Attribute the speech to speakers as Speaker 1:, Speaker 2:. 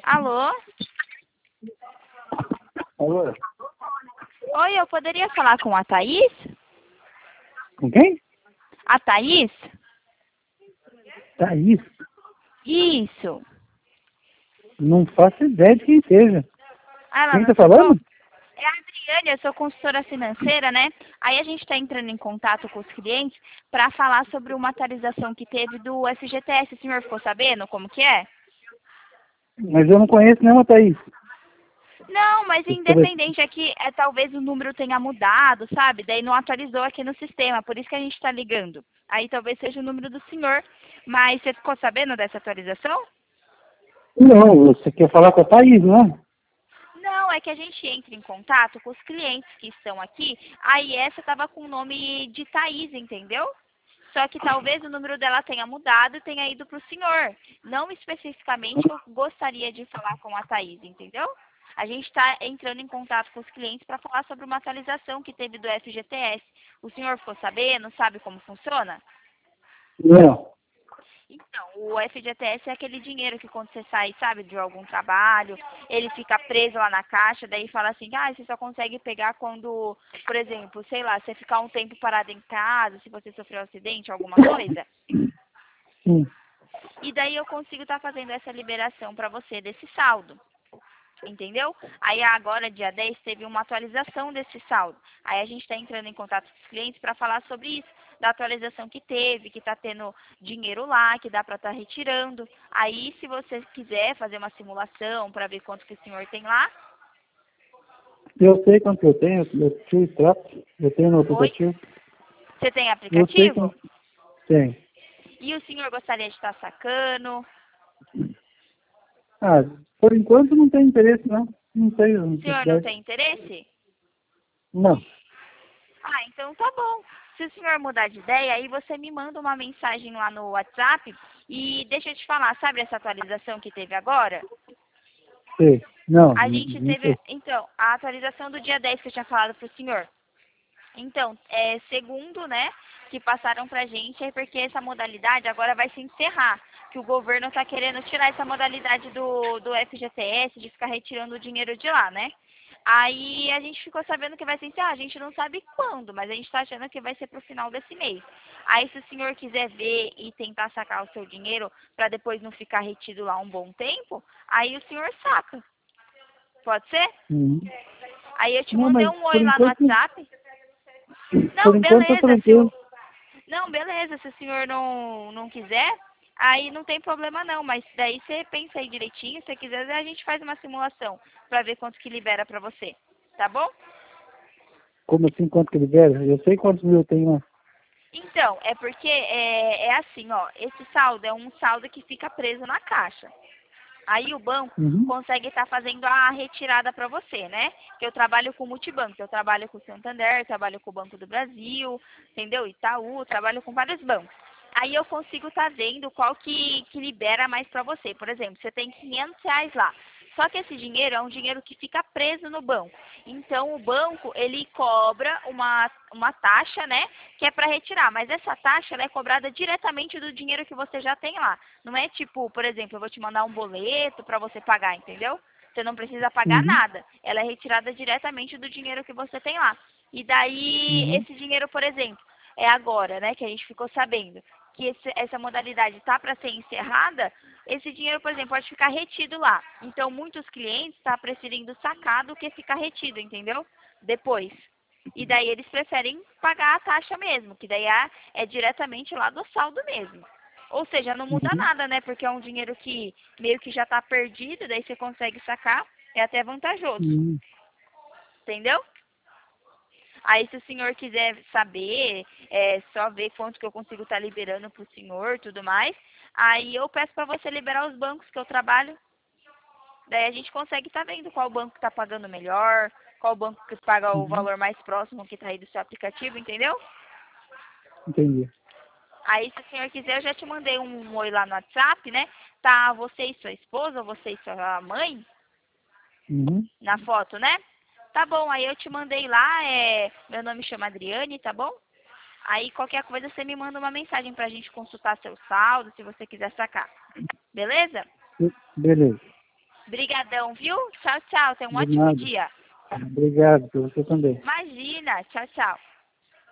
Speaker 1: Alô?
Speaker 2: Alô?
Speaker 1: Oi, eu poderia falar com a Thaís?
Speaker 2: Com quem?
Speaker 1: A Thaís?
Speaker 2: Thaís?
Speaker 1: Isso.
Speaker 2: Não faço ideia de quem seja.
Speaker 1: Ela
Speaker 2: Quem
Speaker 1: não
Speaker 2: tá
Speaker 1: lembrou?
Speaker 2: falando?
Speaker 1: É a Adriane, eu sou consultora financeira, né? Aí a gente está entrando em contato com os clientes para falar sobre uma atualização que teve do FGTS. O senhor ficou sabendo como que é?
Speaker 2: Mas eu não conheço nenhuma Thaís.
Speaker 1: Não, mas
Speaker 2: Peraí.
Speaker 1: independente é que talvez o número tenha mudado, sabe? Daí não atualizou aqui no sistema, por isso que a gente está ligando. Aí talvez seja o número do senhor. Mas você ficou sabendo dessa atualização?
Speaker 2: Não, você quer falar com a Thaís, não é?
Speaker 1: Não, é que a gente entra em contato com os clientes que estão aqui. Aí essa estava com o nome de Thaís, entendeu? Só que talvez o número dela tenha mudado e tenha ido para o senhor. Não especificamente eu gostaria de falar com a Thaís, entendeu? A gente está entrando em contato com os clientes para falar sobre uma atualização que teve do FGTS. O senhor ficou sabendo? Sabe como funciona?
Speaker 2: Não.
Speaker 1: Então, o FGTS é aquele dinheiro que quando você sai, sabe, de algum trabalho, ele fica preso lá na caixa, daí fala assim, você só consegue pegar quando, por exemplo, sei lá, você ficar um tempo parado em casa, se você sofreu um acidente, alguma coisa.
Speaker 2: Sim.
Speaker 1: E daí eu consigo estar fazendo essa liberação para você desse saldo. Entendeu? Aí agora, dia 10 teve uma atualização desse saldo. Aí a gente está entrando em contato com os clientes para falar sobre isso, da atualização que teve, que está tendo dinheiro lá, que dá para estar retirando. Aí, se você quiser fazer uma simulação para ver quanto que o senhor tem lá,
Speaker 2: Eu sei quanto eu tenho, eu tiro extrato, eu tenho no
Speaker 1: oi?
Speaker 2: aplicativo.
Speaker 1: Você tem
Speaker 2: Eu sei
Speaker 1: aplicativo?
Speaker 2: quanto tem.
Speaker 1: E o senhor gostaria de estar sacando?
Speaker 2: Ah, por enquanto não tem interesse, não. Não tenho
Speaker 1: O senhor não
Speaker 2: necessidade.
Speaker 1: tem interesse?
Speaker 2: Não.
Speaker 1: Ah, então tá bom. Se o senhor mudar de ideia, aí você me manda uma mensagem lá no WhatsApp e deixa eu te falar, sabe essa atualização que teve agora?
Speaker 2: Sei. Não,
Speaker 1: A gente
Speaker 2: não
Speaker 1: teve,
Speaker 2: sei.
Speaker 1: então, a atualização do dia 10 que eu tinha falado pro senhor. Então, segundo, né, que passaram pra gente, é porque essa modalidade agora vai se encerrar. Que o governo está querendo tirar essa modalidade do FGTS, de ficar retirando o dinheiro de lá, né? Aí a gente ficou sabendo que vai se encerrar. A gente não sabe quando, mas a gente está achando que vai ser pro final desse mês. Aí se o senhor quiser ver e tentar sacar o seu dinheiro para depois não ficar retido lá um bom tempo, aí o senhor saca. Pode ser?
Speaker 2: Uhum.
Speaker 1: Aí eu te
Speaker 2: Não,
Speaker 1: mandei
Speaker 2: mas
Speaker 1: um oi
Speaker 2: por
Speaker 1: lá no
Speaker 2: enquanto,
Speaker 1: WhatsApp.
Speaker 2: por
Speaker 1: Não,
Speaker 2: enquanto tá
Speaker 1: beleza. Se o...
Speaker 2: tranquilo.
Speaker 1: Não, beleza. Se o senhor não quiser, aí não tem problema não. Mas daí você pensa aí direitinho. Se você quiser, a gente faz uma simulação para ver quanto que libera para você. Tá bom?
Speaker 2: Como assim, quanto que ele libera? Eu sei quantos mil eu tenho lá.
Speaker 1: Então, é porque é assim, ó. Esse saldo é um saldo que fica preso na caixa. Aí o banco
Speaker 2: Uhum.
Speaker 1: consegue estar fazendo a retirada para você, né? Que eu trabalho com multibanco, eu trabalho com o Santander, trabalho com o Banco do Brasil, entendeu? Itaú, trabalho com vários bancos. Aí eu consigo estar vendo qual que libera mais para você. Por exemplo, você tem R$ 500 lá. Só que esse dinheiro é um dinheiro que fica preso no banco. Então o banco, ele cobra uma taxa, né? Que é para retirar. Mas essa taxa, ela é cobrada diretamente do dinheiro que você já tem lá. Não é tipo, por exemplo, eu vou te mandar um boleto para você pagar, entendeu? Você não precisa pagar
Speaker 2: Uhum.
Speaker 1: nada. Ela é retirada diretamente do dinheiro que você tem lá. E daí,
Speaker 2: Uhum.
Speaker 1: esse dinheiro, por exemplo, é agora, né, que a gente ficou sabendo que essa modalidade está para ser encerrada, esse dinheiro, por exemplo, pode ficar retido lá. Então, muitos clientes estão preferindo sacar do que ficar retido, entendeu? Depois. E daí eles preferem pagar a taxa mesmo, que daí é diretamente lá do saldo mesmo. Ou seja, não muda
Speaker 2: Uhum.
Speaker 1: nada, né? Porque é um dinheiro que meio que já está perdido, daí você consegue sacar, é até vantajoso.
Speaker 2: Uhum.
Speaker 1: Entendeu? Aí se o senhor quiser saber, só ver quanto que eu consigo estar liberando para o senhor tudo mais, aí eu peço para você liberar os bancos que eu trabalho. Daí a gente consegue estar vendo qual banco está pagando melhor, qual banco que paga o
Speaker 2: Uhum.
Speaker 1: valor mais próximo que está aí do seu aplicativo, entendeu?
Speaker 2: Entendi.
Speaker 1: Aí, se o senhor quiser, eu já te mandei um oi lá no WhatsApp, né? Tá você e sua esposa, ou você e sua mãe,
Speaker 2: Uhum.
Speaker 1: na foto, né? Tá bom, aí eu te mandei lá, meu nome chama Adriane, tá bom? Aí, qualquer coisa, você me manda uma mensagem pra gente consultar seu saldo, se você quiser sacar. Beleza?
Speaker 2: Beleza.
Speaker 1: Brigadão, viu? Tchau, tchau. Tenha um
Speaker 2: De
Speaker 1: ótimo
Speaker 2: nada.
Speaker 1: dia.
Speaker 2: Obrigado, você também.
Speaker 1: Imagina. Tchau, tchau.